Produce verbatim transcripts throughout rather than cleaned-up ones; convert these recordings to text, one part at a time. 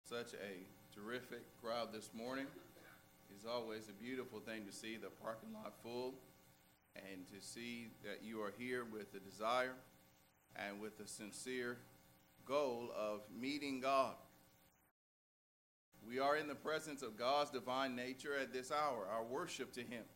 Such a terrific crowd this morning. It's always a beautiful thing to see the parking lot full and to see that you are here with the desire and with the sincere goal of meeting God. We are in the presence of God's divine nature at this hour, our worship to Him.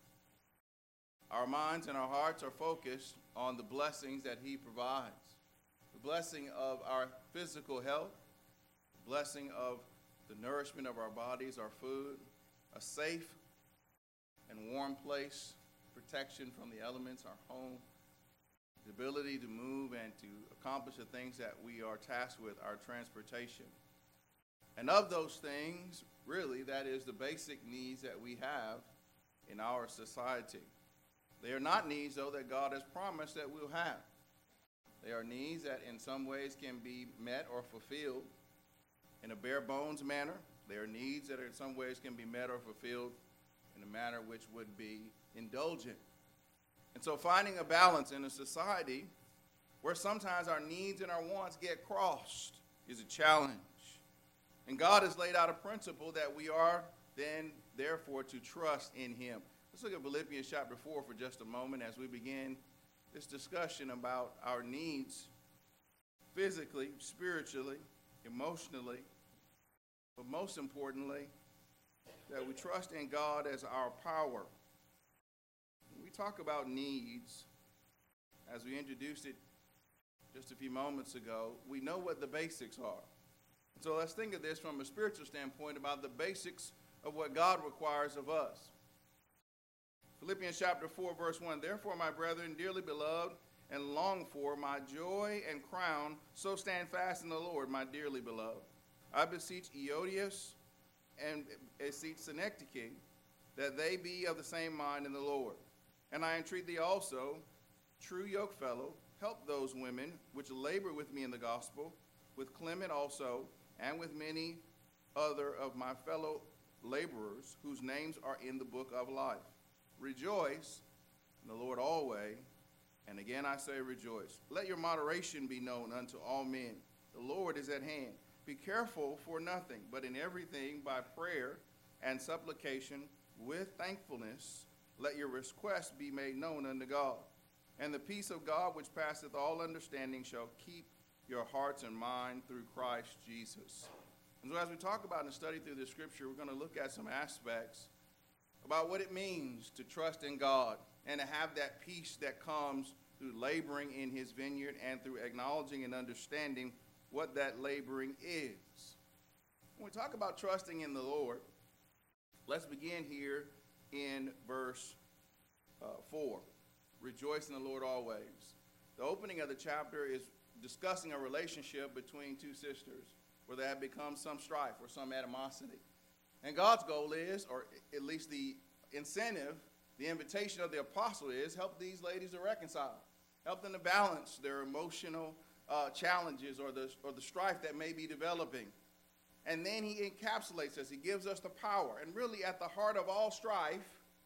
Our minds and our hearts are focused on the blessings that He provides. The blessing of our physical health, the blessing of the nourishment of our bodies, our food, a safe and warm place, protection from the elements, our home, the ability to move and to accomplish the things that we are tasked with, our transportation. And of those things, really, that is the basic needs that we have in our society. They are not needs, though, that God has promised that we'll have. They are needs that in some ways can be met or fulfilled in a bare bones manner. They are needs that in some ways can be met or fulfilled in a manner which would be indulgent. And so finding a balance in a society where sometimes our needs and our wants get crossed is a challenge. And God has laid out a principle that we are then, therefore, to trust in Him. Let's look at Philippians chapter four for just a moment as we begin this discussion about our needs physically, spiritually, emotionally, but most importantly, that we trust in God as our power. When we talk about needs, as we introduced it just a few moments ago, we know what the basics are. So let's think of this from a spiritual standpoint about the basics of what God requires of us. Philippians chapter four, verse one, therefore, my brethren, dearly beloved and longed for, my joy and crown, so stand fast in the Lord, my dearly beloved. I beseech Eodius and beseech Synecdoche, that they be of the same mind in the Lord. And I entreat thee also, true yokefellow, help those women which labor with me in the gospel, with Clement also, and with many other of my fellow laborers, whose names are in the book of life. Rejoice in the Lord always, and again I say rejoice. Let your moderation be known unto all men. The Lord is at hand. Be careful for nothing, but in everything by prayer and supplication with thankfulness, let your requests be made known unto God. And the peace of God, which passeth all understanding, shall keep your hearts and mind through Christ Jesus. And so as we talk about and study through the scripture, we're going to look at some aspects about what it means to trust in God and to have that peace that comes through laboring in His vineyard and through acknowledging and understanding what that laboring is. When we talk about trusting in the Lord, let's begin here in verse uh, four. Rejoice in the Lord always. The opening of the chapter is discussing a relationship between two sisters where there had become some strife or some animosity. And God's goal is, or at least the incentive, the invitation of the apostle is, help these ladies to reconcile. Help them to balance their emotional uh, challenges or the, or the strife that may be developing. And then he encapsulates us. He gives us the power. And really at the heart of all strife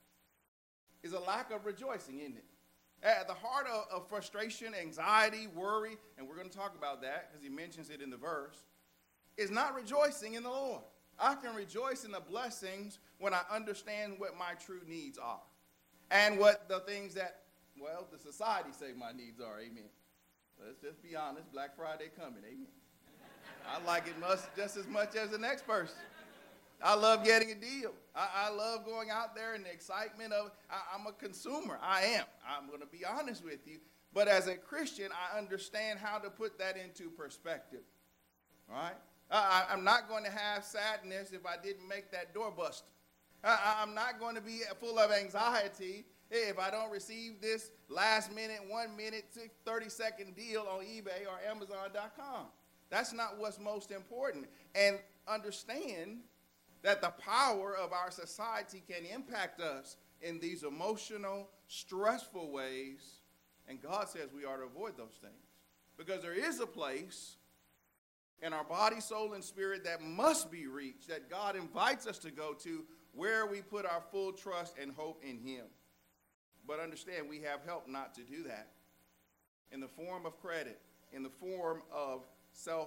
is a lack of rejoicing, isn't it? At the heart of, of frustration, anxiety, worry, and we're going to talk about that because he mentions it in the verse, is not rejoicing in the Lord. I can rejoice in the blessings when I understand what my true needs are and what the things that, well, the society say my needs are. Amen. Let's just be honest. Black Friday coming. Amen. I like it much, just as much as the next person. I love getting a deal. I, I love going out there and the excitement of, I, I'm a consumer. I am. I'm going to be honest with you. But as a Christian, I understand how to put that into perspective. All right? I, I'm not going to have sadness if I didn't make that door bust. I, I'm not going to be full of anxiety if I don't receive this last minute, one minute, thirty second deal on eBay or Amazon dot com. That's not what's most important. And understand that the power of our society can impact us in these emotional, stressful ways. And God says we are to avoid those things. Because there is a place in our body, soul, and spirit that must be reached, that God invites us to go to, where we put our full trust and hope in Him. But understand, we have help not to do that in the form of credit, in the form of self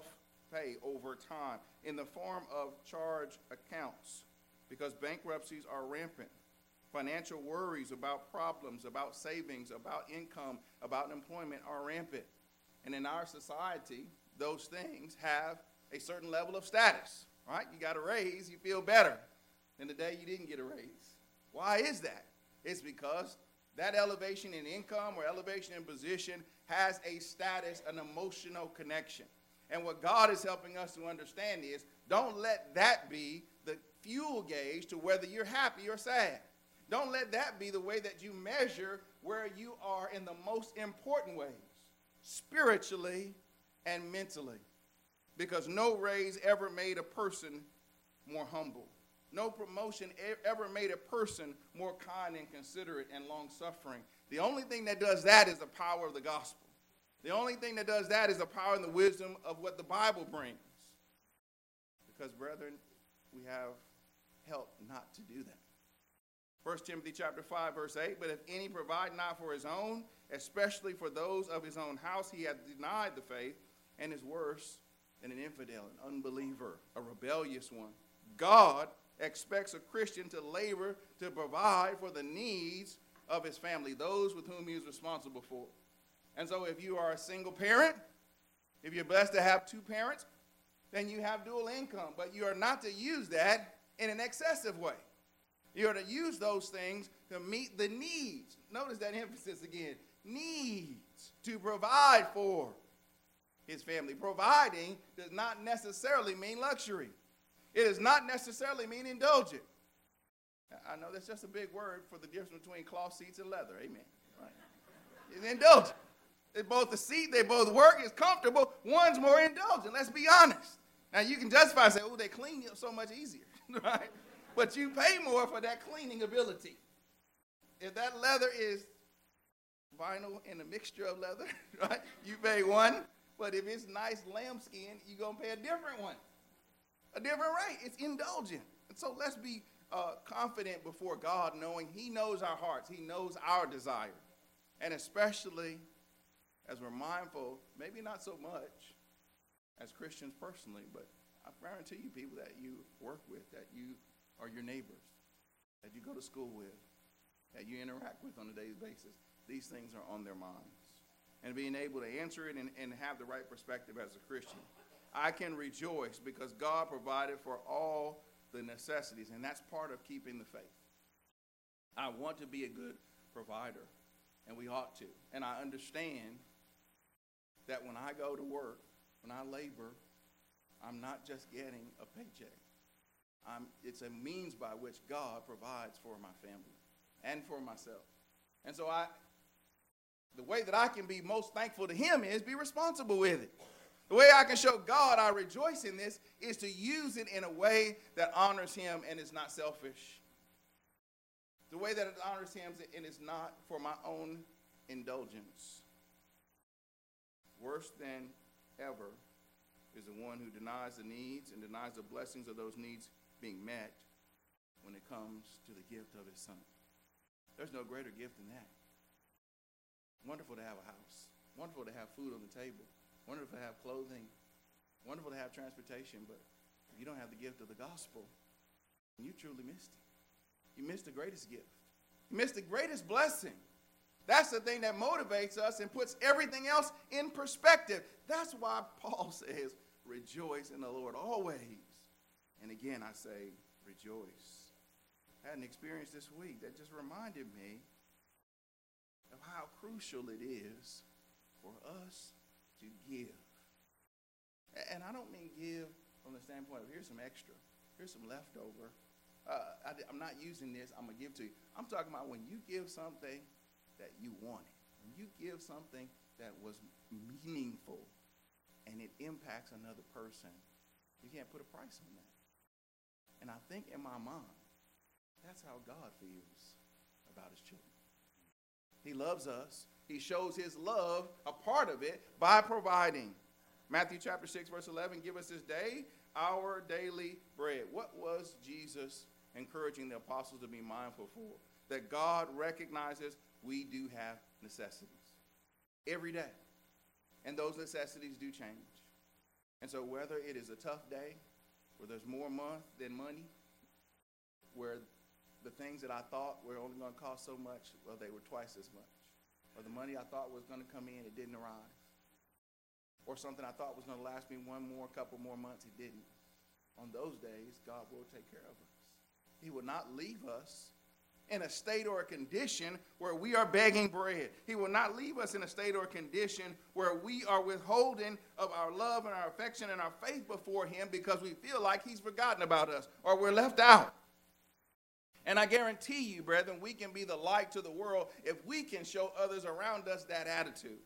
pay over time in the form of charge accounts, because bankruptcies are rampant. Financial worries about problems, about savings, about income, about employment are rampant. And in our society, those things have a certain level of status, right? You got a raise, you feel better than the day you didn't get a raise. Why is that? It's because that elevation in income or elevation in position has a status, an emotional connection. And what God is helping us to understand is, don't let that be the fuel gauge to whether you're happy or sad. Don't let that be the way that you measure where you are in the most important ways, spiritually and mentally. Because no raise ever made a person more humble. No promotion ever made a person more kind and considerate and long-suffering. The only thing that does that is the power of the gospel. The only thing that does that is the power and the wisdom of what the Bible brings. Because, brethren, we have help not to do that. First Timothy chapter five, verse eight, but if any provide not for his own, especially for those of his own house, he hath denied the faith and is worse than an infidel, an unbeliever, a rebellious one. God expects a Christian to labor to provide for the needs of his family, those with whom he is responsible for. And so if you are a single parent, if you're blessed to have two parents, then you have dual income. But you are not to use that in an excessive way. You are to use those things to meet the needs. Notice that emphasis again. Needs to provide for his family. Providing does not necessarily mean luxury. It does not necessarily mean indulgent. I know that's just a big word for the difference between cloth seats and leather. Amen. Right. It's indulgent. It's both the seat, they both work, it's comfortable. One's more indulgent, let's be honest. Now you can justify and say, oh, they clean you so much easier, right? But you pay more for that cleaning ability. If that leather is vinyl and a mixture of leather, right, you pay one. But if it's nice lambskin, you're going to pay a different one. A different rate. It's indulgent. And so let's be uh, confident before God, knowing he knows our hearts. He knows our desire. And especially as we're mindful, maybe not so much as Christians personally, but I guarantee you people that you work with, that you are your neighbors, that you go to school with, that you interact with on a daily basis. These things are on their minds. And being able to answer it and, and have the right perspective as a Christian. I can rejoice because God provided for all the necessities, and that's part of keeping the faith. I want to be a good provider, and we ought to. And I understand that when I go to work, when I labor, I'm not just getting a paycheck. I'm, it's a means by which God provides for my family and for myself. And so I, the way that I can be most thankful to him is be responsible with it. The way I can show God I rejoice in this is to use it in a way that honors him and is not selfish. The way that it honors him and is not for my own indulgence. Worse than ever is the one who denies the needs and denies the blessings of those needs being met when it comes to the gift of his son. There's no greater gift than that. Wonderful to have a house. Wonderful to have food on the table. Wonderful to have clothing. Wonderful to have transportation. But if you don't have the gift of the gospel, you truly missed it. You missed the greatest gift. You missed the greatest blessing. That's the thing that motivates us and puts everything else in perspective. That's why Paul says, rejoice in the Lord always. And again, I say, rejoice. I had an experience this week that just reminded me of how crucial it is for us to give. And I don't mean give from the standpoint of here's some extra, here's some leftover. Uh, I, I'm not using this, I'm going to give to you. I'm talking about when you give something that you wanted, when you give something that was meaningful and it impacts another person, you can't put a price on that. And I think in my mind, that's how God feels about his children. He loves us. He shows his love, a part of it, by providing. Matthew chapter six, verse eleven, give us this day our daily bread. What was Jesus encouraging the apostles to be mindful for? That God recognizes we do have necessities every day. And those necessities do change. And so whether it is a tough day, where there's more month than money, where the things that I thought were only going to cost so much, well, they were twice as much. Or the money I thought was going to come in, it didn't arrive. Or something I thought was going to last me one more, couple more months, it didn't. On those days, God will take care of us. He will not leave us in a state or a condition where we are begging bread. He will not leave us in a state or a condition where we are withholding of our love and our affection and our faith before him because we feel like he's forgotten about us or we're left out. And I guarantee you, brethren, we can be the light to the world if we can show others around us that attitude.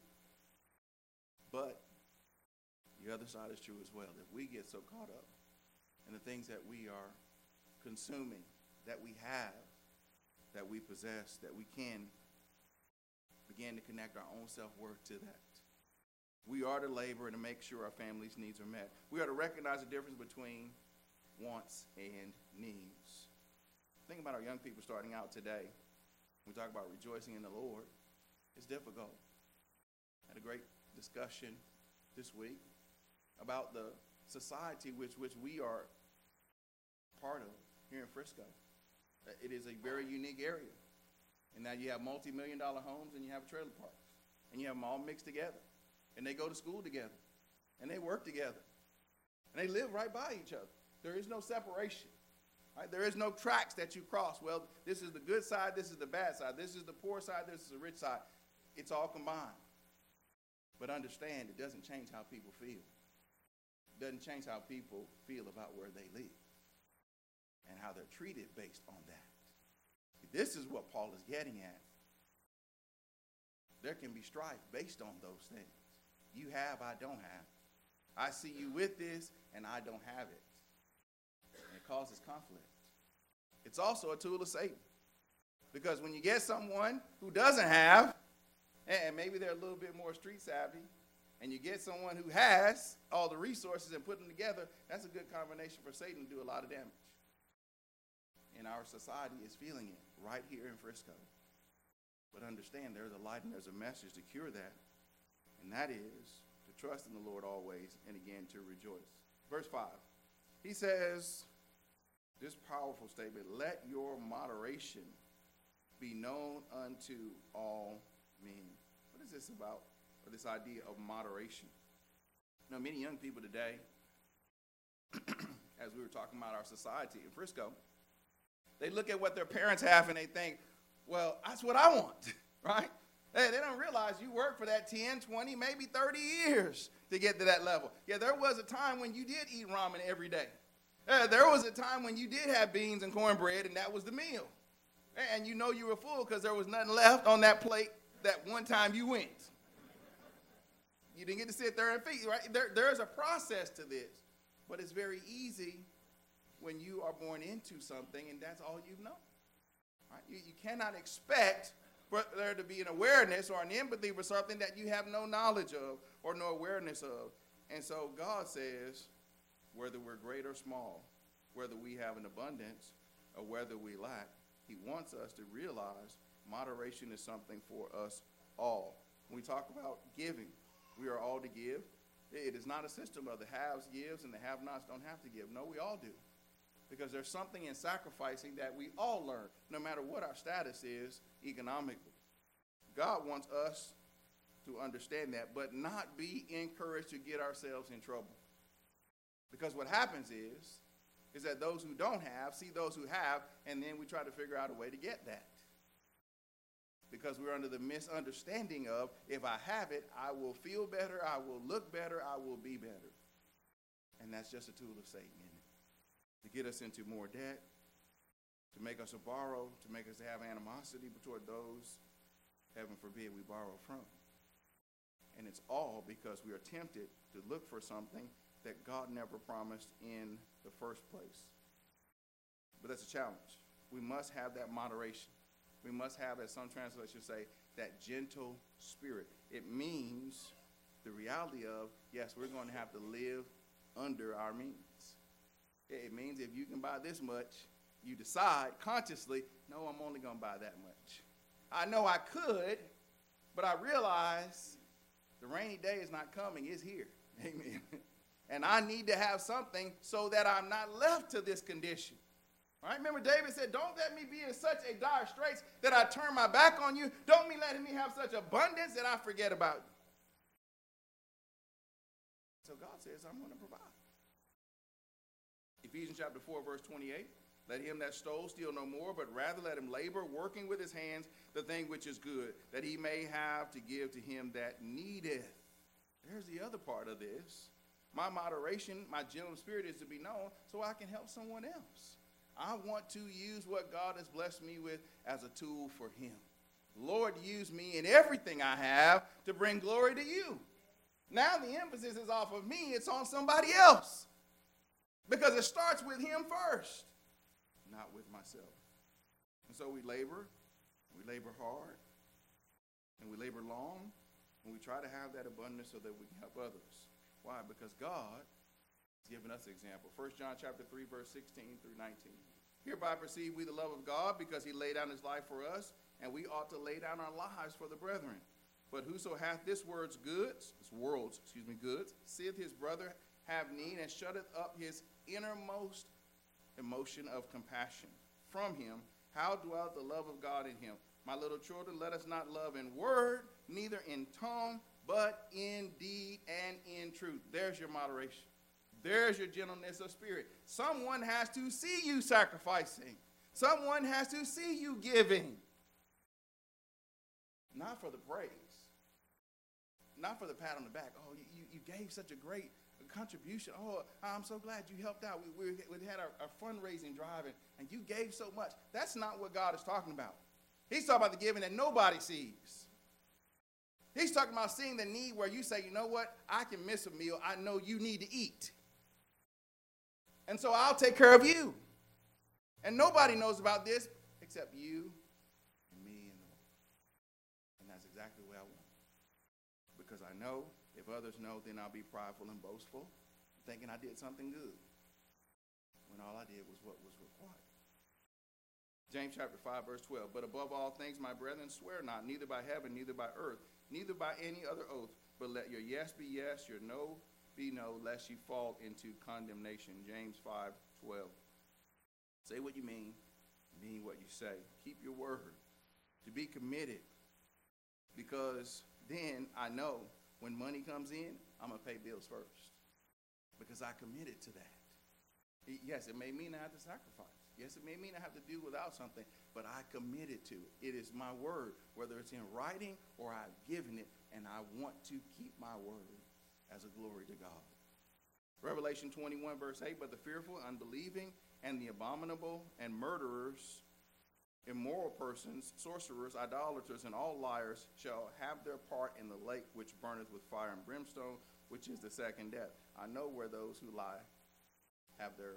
But the other side is true as well. If we get so caught up in the things that we are consuming, that we have, that we possess, that we can begin to connect our own self-worth to that. We are to labor and to make sure our family's needs are met. We are to recognize the difference between wants and needs. Think about our young people starting out today. We talk about rejoicing in the Lord. It's difficult. I had a great discussion this week about the society which, which we are part of here in Frisco. It is a very unique area. And now you have multi-million dollar homes and you have trailer parks. And you have them all mixed together. And they go to school together. And they work together. And they live right by each other. There is no separation. Right? There is no tracks that you cross. Well, this is the good side, this is the bad side. This is the poor side, this is the rich side. It's all combined. But understand, it doesn't change how people feel. It doesn't change how people feel about where they live and how they're treated based on that. This is what Paul is getting at. There can be strife based on those things. You have, I don't have. I see you with this, and I don't have it. And it causes conflict. It's also a tool of Satan. Because when you get someone who doesn't have, and maybe they're a little bit more street savvy, and you get someone who has all the resources and put them together, that's a good combination for Satan to do a lot of damage. And our society is feeling it right here in Frisco. But understand, there's a light and there's a message to cure that. And that is to trust in the Lord always and again to rejoice. Verse five, he says this powerful statement, let your moderation be known unto all men. What is this about, or this idea of moderation? You know, many young people today, as we were talking about our society in Frisco, they look at what their parents have and they think, well, that's what I want, right? Hey, they don't realize you worked for that ten, twenty, maybe thirty years to get to that level. Yeah, there was a time when you did eat ramen every day. Uh, there was a time when you did have beans and cornbread and that was the meal. And you know you were full because there was nothing left on that plate that one time you went. You didn't get to sit there and feed, right? There, there's a process to this, but it's very easy when you are born into something and that's all you've known. Right? You, you cannot expect for there to be an awareness or an empathy for something that you have no knowledge of or no awareness of. And so God says, whether we're great or small, whether we have an abundance or whether we lack, he wants us to realize moderation is something for us all. When we talk about giving, we are all to give. It is not a system of the haves gives and the have-nots don't have to give. No, we all do. Because there's something in sacrificing that we all learn, no matter what our status is economically. God wants us to understand that, but not be encouraged to get ourselves in trouble. Because what happens is, is that those who don't have see those who have, and then we try to figure out a way to get that. Because we're under the misunderstanding of, if I have it, I will feel better, I will look better, I will be better. And that's just a tool of Satan, isn't it? To get us into more debt, to make us to borrow, to make us to have animosity toward those, heaven forbid, we borrow from. And it's all because we are tempted to look for something that God never promised in the first place. But that's a challenge. We must have that moderation. We must have, as some translations say, that gentle spirit. It means the reality of, yes, we're going to have to live under our means. It means if you can buy this much, you decide consciously, no, I'm only going to buy that much. I know I could, but I realize the rainy day is not coming. It's here. Amen. And I need to have something so that I'm not left to this condition. All right? Remember, David said, don't let me be in such a dire straits that I turn my back on you. Don't me let me have such abundance that I forget about you. So God says, I'm going to provide. Ephesians chapter four, verse twenty-eight. Let him that stole steal no more, but rather let him labor, working with his hands the thing which is good, that he may have to give to him that needeth. There's the other part of this. My moderation, my gentle spirit is to be known so I can help someone else. I want to use what God has blessed me with as a tool for him. Lord, use me in everything I have to bring glory to you. Now the emphasis is off of me. It's on somebody else. Because it starts with him first, not with myself. And so we labor, we labor hard, and we labor long, and we try to have that abundance so that we can help others. Why? Because God has given us an example. First John chapter three, verse sixteen through nineteen. Hereby perceive we the love of God, because he laid down his life for us, and we ought to lay down our lives for the brethren. But whoso hath this world's goods, this world's, excuse me, goods, seeth his brother have need, and shutteth up his innermost emotion of compassion from him, how dwelleth the love of God in him? My little children, let us not love in word, neither in tongue, but in deed and in truth. There's your moderation. There's your gentleness of spirit. Someone has to see you sacrificing. Someone has to see you giving. Not for the praise. Not for the pat on the back. Oh, you, you gave such a great contribution. Oh, I'm so glad you helped out. We, we, we had our, our fundraising drive, and, and you gave so much. That's not what God is talking about. He's talking about the giving that nobody sees. He's talking about seeing the need where you say, you know what? I can miss a meal. I know you need to eat. And so I'll take care of you. And nobody knows about this except you and me and the Lord. And that's exactly what I want. Because I know if others know, then I'll be prideful and boastful, thinking I did something good, when all I did was what was required. James chapter five, verse twelve. But above all things, my brethren, swear not, neither by heaven, neither by earth, neither by any other oath, but let your yes be yes, your no be no, lest you fall into condemnation. James five, twelve. Say what you mean, mean what you say. Keep your word. To be committed, because then I know when money comes in, I'm going to pay bills first, because I committed to that. Yes, it may mean I have to sacrifice. Yes, it may mean I have to do without something, but I committed to it. It is my word, whether it's in writing or I've given it, and I want to keep my word as a glory to God. Revelation twenty-one, verse eight, but the fearful, unbelieving, and the abominable, and murderers, immoral persons, sorcerers, idolaters, and all liars shall have their part in the lake which burneth with fire and brimstone, which is the second death. I know where those who lie have their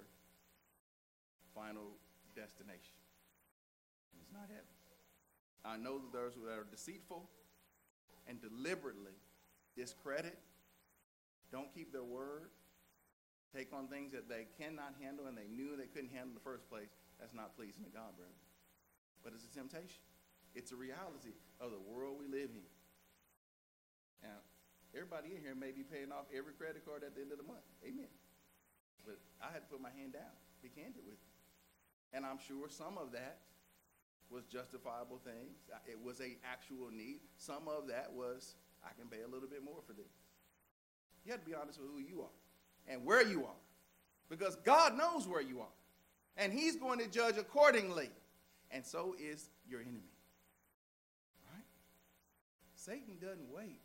final destination. It's not heaven. I know that those who are deceitful and deliberately discredit, don't keep their word, take on things that they cannot handle and they knew they couldn't handle in the first place. That's not pleasing to God, brother. But it's a temptation. It's a reality of the world we live in. Now, everybody in here may be paying off every credit card at the end of the month. Amen. But I had to put my hand down, be candid with you. And I'm sure some of that was justifiable things. It was an actual need. Some of that was, I can pay a little bit more for this. You have to be honest with who you are and where you are. Because God knows where you are. And he's going to judge accordingly. And so is your enemy. Right? Satan doesn't wait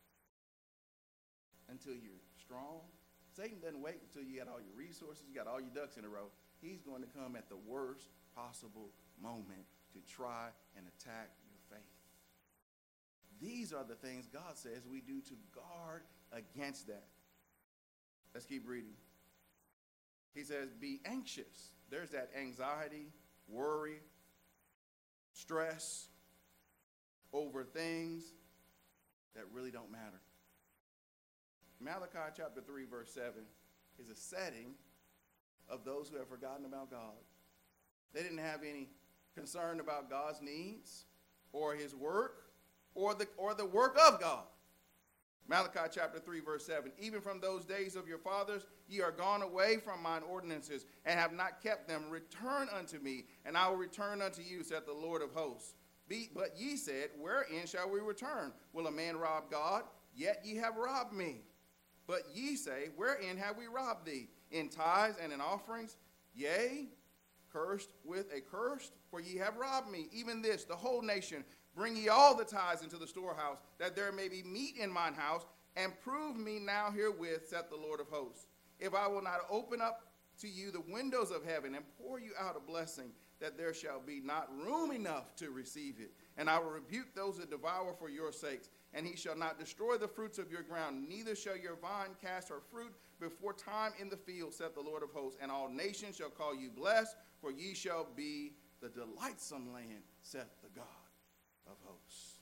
until you're strong. Satan doesn't wait until you got all your resources, you got all your ducks in a row. He's going to come at the worst possible moment to try and attack your faith. These are the things God says we do to guard against that. Let's keep reading. He says, be anxious. There's that anxiety, worry, stress over things that really don't matter. Malachi chapter three, verse seven is a setting of those who have forgotten about God. They didn't have any concern about God's needs or his work or the, or the work of God. Malachi chapter three, verse seven. Even from those days of your fathers, ye are gone away from mine ordinances, and have not kept them. Return unto me, and I will return unto you, saith the Lord of hosts. Be, but ye said, wherein shall we return? Will a man rob God? Yet ye have robbed me. But ye say, wherein have we robbed thee? In tithes and in offerings? Yea, cursed with a curse, for ye have robbed me. Even this, the whole nation. Bring ye all the tithes into the storehouse, that there may be meat in mine house, and prove me now herewith, saith the Lord of hosts. If I will not open up to you the windows of heaven, and pour you out a blessing, that there shall be not room enough to receive it. And I will rebuke those that devour for your sakes, and he shall not destroy the fruits of your ground, neither shall your vine cast her fruit before time in the field, saith the Lord of hosts. And all nations shall call you blessed, for ye shall be the delightsome land, saith the God of hosts.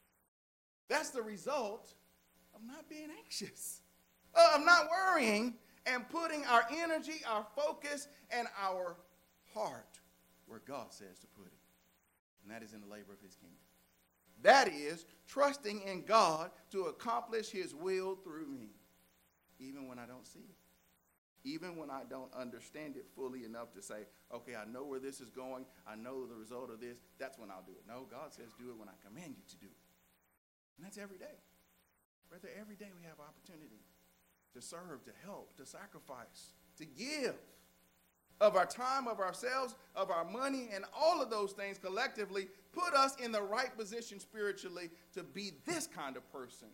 That's the result of not being anxious, of not worrying, and putting our energy, our focus, and our heart where God says to put it. And that is in the labor of his kingdom. That is trusting in God to accomplish his will through me, even when I don't see it. Even when I don't understand it fully enough to say, okay, I know where this is going. I know the result of this. That's when I'll do it. No, God says do it when I command you to do it. And that's every day. Brother, every day we have opportunity to serve, to help, to sacrifice, to give of our time, of ourselves, of our money, and all of those things collectively put us in the right position spiritually to be this kind of person.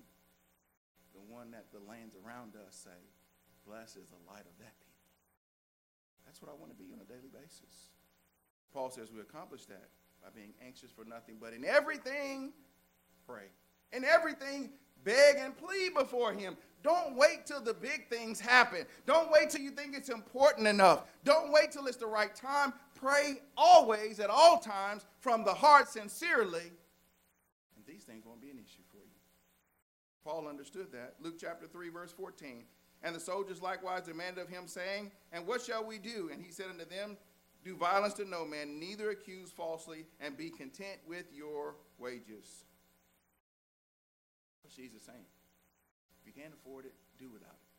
The one that the lands around us say, blessed is the light of that people. That's what I want to be on a daily basis. Paul says we accomplish that by being anxious for nothing, but in everything, pray. In everything, beg and plead before him. Don't wait till the big things happen. Don't wait till you think it's important enough. Don't wait till it's the right time. Pray always, at all times, from the heart sincerely, and these things won't be an issue for you. Paul understood that. Luke chapter three, verse fourteen. And the soldiers likewise demanded of him, saying, and what shall we do? And he said unto them, do violence to no man, neither accuse falsely, and be content with your wages. What's Jesus saying? If you can't afford it, do without it.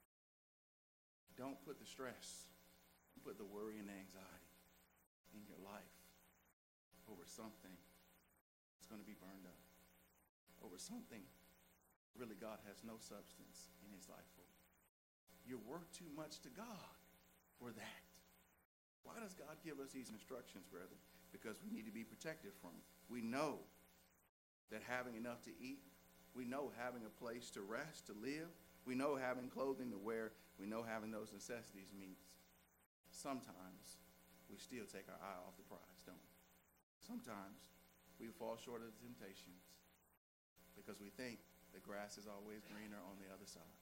Don't put the stress, don't put the worry and the anxiety in your life over something that's going to be burned up, over something really God has no substance in his life for. You're worth too much to God for that. Why does God give us these instructions, brethren? Because we need to be protected from it. We know that having enough to eat, we know having a place to rest, to live, we know having clothing to wear, we know having those necessities means sometimes we still take our eye off the prize, don't we? Sometimes we fall short of the temptations because we think the grass is always greener on the other side.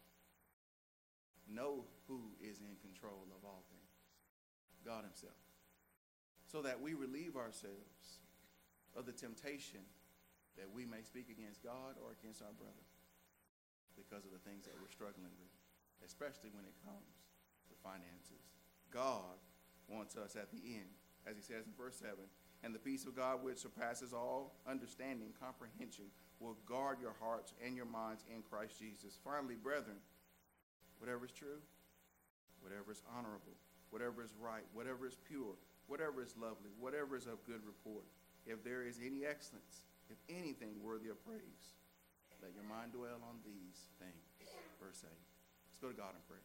Know who is in control of all things, God himself, so that we relieve ourselves of the temptation that we may speak against God or against our brother because of the things that we're struggling with, especially when it comes to finances. God wants us at the end, as he says in verse seven, and the peace of God which surpasses all understanding, comprehension, will guard your hearts and your minds in Christ Jesus. Finally, brethren, whatever is true, whatever is honorable, whatever is right, whatever is pure, whatever is lovely, whatever is of good report, if there is any excellence, if anything worthy of praise, let your mind dwell on these things. Verse eight. Let's go to God in prayer.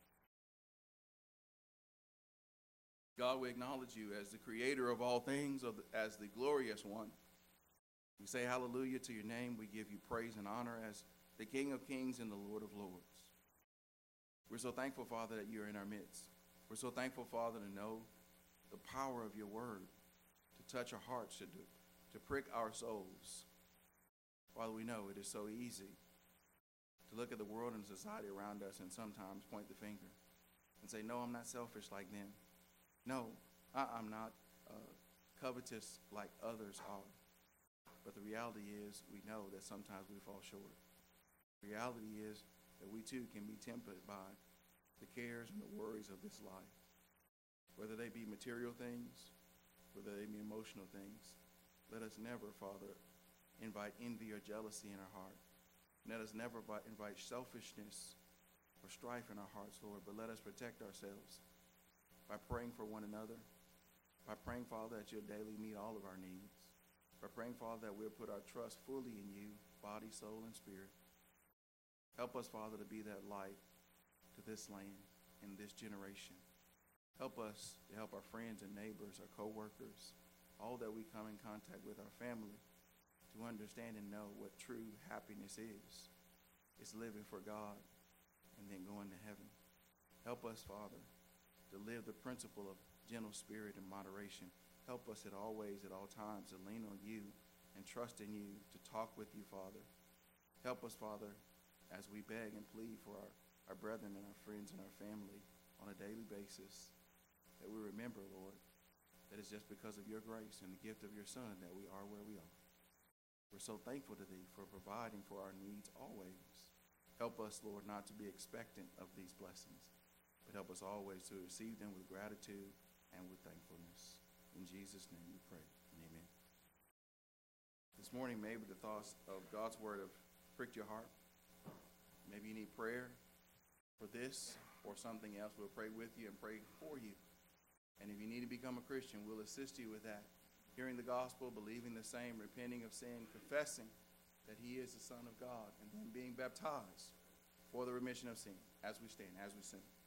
God, we acknowledge you as the creator of all things, as the glorious one. We say hallelujah to your name. We give you praise and honor as the King of kings and the Lord of lords. We're so thankful, Father, that you're in our midst. We're so thankful, Father, to know the power of your word, to touch our hearts, to, do, to prick our souls. Father, we know it is so easy to look at the world and society around us and sometimes point the finger and say, no, I'm not selfish like them. No, I, I'm not uh, covetous like others are. But the reality is we know that sometimes we fall short. The reality is that we too can be tempted by the cares and the worries of this life, whether they be material things, whether they be emotional things. Let us never, Father, invite envy or jealousy in our heart. Let us never invite selfishness or strife in our hearts, Lord, but let us protect ourselves by praying for one another, by praying, Father, that you'll daily meet all of our needs, by praying, Father, that we'll put our trust fully in you, body, soul, and spirit. Help us, Father, to be that light to this land and this generation. Help us to help our friends and neighbors, our co-workers, all that we come in contact with, our family, to understand and know what true happiness is. It's living for God and then going to heaven. Help us, Father, to live the principle of gentle spirit and moderation. Help us at all ways, at all times, to lean on you and trust in you, to talk with you, Father. Help us, Father, as we beg and plead for our, our brethren and our friends and our family on a daily basis, that we remember, Lord, that it's just because of your grace and the gift of your Son that we are where we are. We're so thankful to thee for providing for our needs always. Help us, Lord, not to be expectant of these blessings, but help us always to receive them with gratitude and with thankfulness. In Jesus' name we pray, and amen. This morning, maybe the thoughts of God's word have pricked your heart. Maybe you need prayer for this or something else. We'll pray with you and pray for you. And if you need to become a Christian, we'll assist you with that. Hearing the gospel, believing the same, repenting of sin, confessing that he is the Son of God, and then being baptized for the remission of sin as we stand, as we sing.